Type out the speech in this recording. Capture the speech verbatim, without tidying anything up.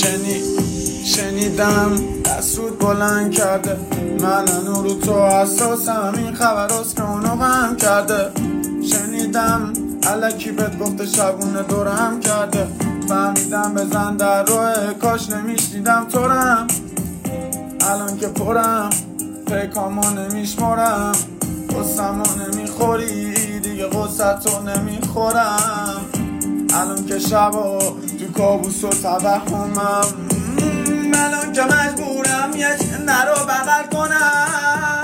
شنی شنیدم دستود بلند کرده، من هنو رو تو اساسم، این خبر هست که اونو غم کرده. شنیدم الکی بهت گفته شبونه دورم کرده، فهمیدم بزن در روه، کاش نمیشنیدم تورم. الان که پرم پیکامو نمیشمارم، قصمو نمیخوری دیگه قصتو نمیخورم. الان که شبا تو کابوس و توهمم، الان که مجبورم یه نرو بغل کنم.